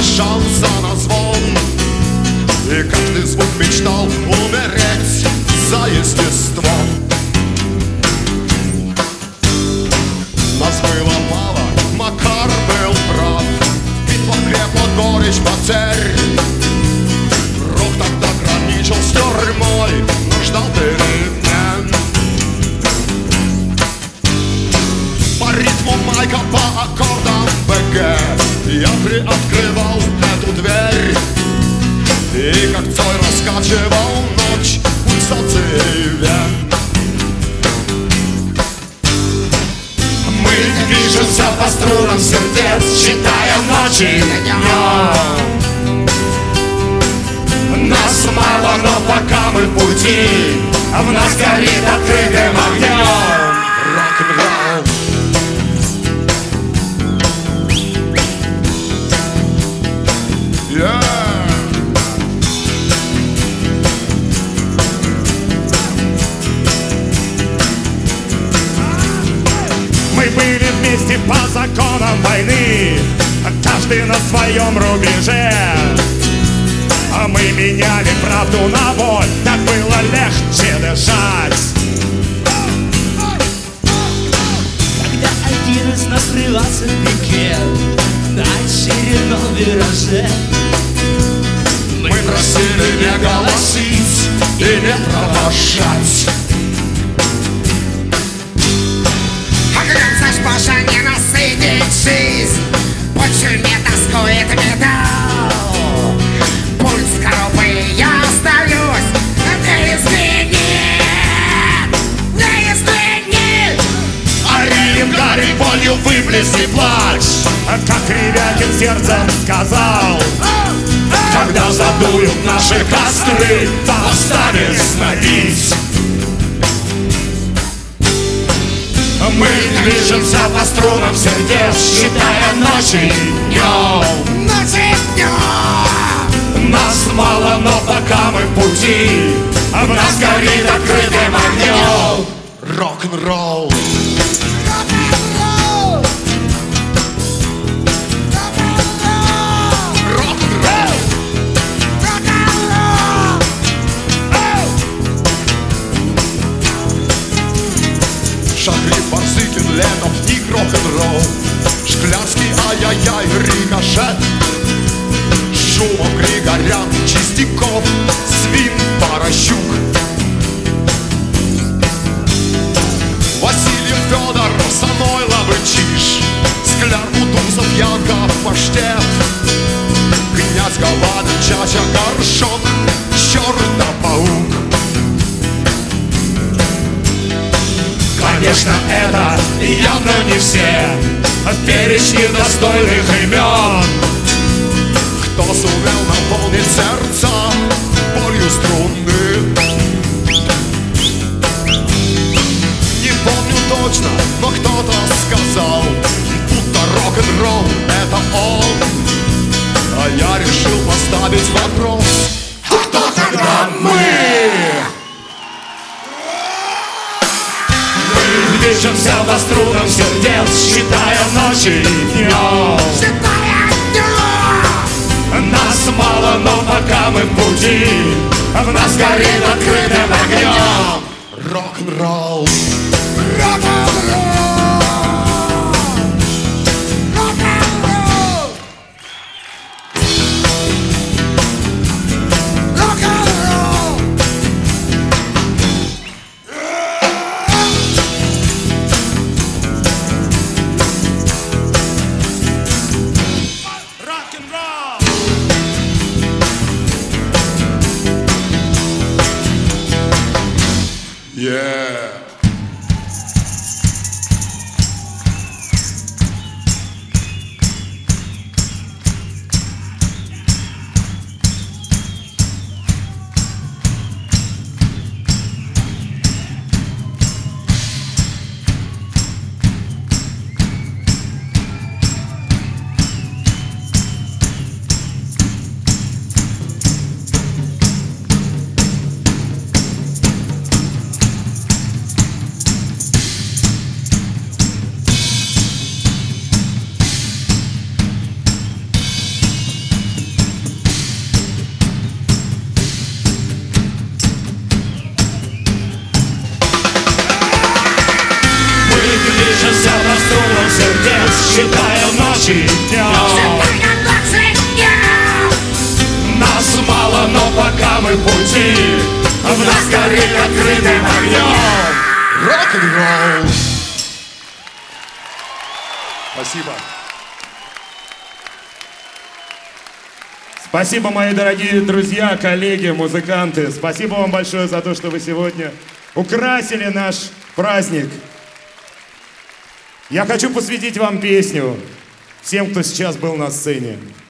шанса на звон. И каждый звук мечтал умереть за естество. Нас было мало, Макар был прав. Битва крепла, горечь потерь. Рок тогда граничил с тюрьмой, но ждал перемен. По ритму майка, по аккордам БГ я приоткрывал эту дверь. И как цой раскачивал ночь пульсацией вен. Мы движемся по струнам сердец, считая ночи днем. Нас мало, но пока мы в пути, в нас горит открытым огнем рок-н-ролл. Мы были вместе по законам войны, каждый на своем рубеже. А мы меняли правду на боль, так было легче дышать. Когда один из нас срывался в пике на очередном вираже, мы просили не голосить и не провожать. Оглянцешь, Боже, не насытить жизнь. Больше не тоскует металл. Пульс коробы, я остаюсь. Не измени, не измени. Ори, гори, болью выплесни плач, как Ревякин сердцем сказал. Когда задуют наши костры, останется на бить. Мы движемся по струнам сердец, считая ночи днем. Ночи днем. Нас мало, но пока мы в пути, в нас горит открытым огнем рок-н-ролл. Шагри, Барзыкин, Ленов, Ник, рок-н-ролл. Шклярский, ай-яй-яй, рикошет. Шумов, Григорян, Чистяков, Свин, Порощук. Васильев, Федоров, Самойлов и Чиж. Скляр, Кутузов, Яков, Паштет. Князь Голованин, Чача, Горшок, Чертопаук. Конечно, это явно не все перечни достойных имен. Кто сумел наполнить сердца болью струны. Не помню точно, но кто-то сказал, будто рок-н-ролл это он. А я решил поставить вопрос: а кто тогда мы? Движемся по струнам сердец, считая ночи днем. Считая днем. Нас мало, но пока мы в пути, в нас горит открытым огнем рок-н-ролл. Рок-н-ролл. Рок-н-ролл. Рок-н-ролл. Yeah. пути, в нас горит открытым огнем Рок-н-ролл. Спасибо. Спасибо, мои дорогие друзья, коллеги, музыканты. Спасибо вам большое за то, что вы сегодня украсили наш праздник. Я хочу посвятить вам песню всем, кто сейчас был на сцене.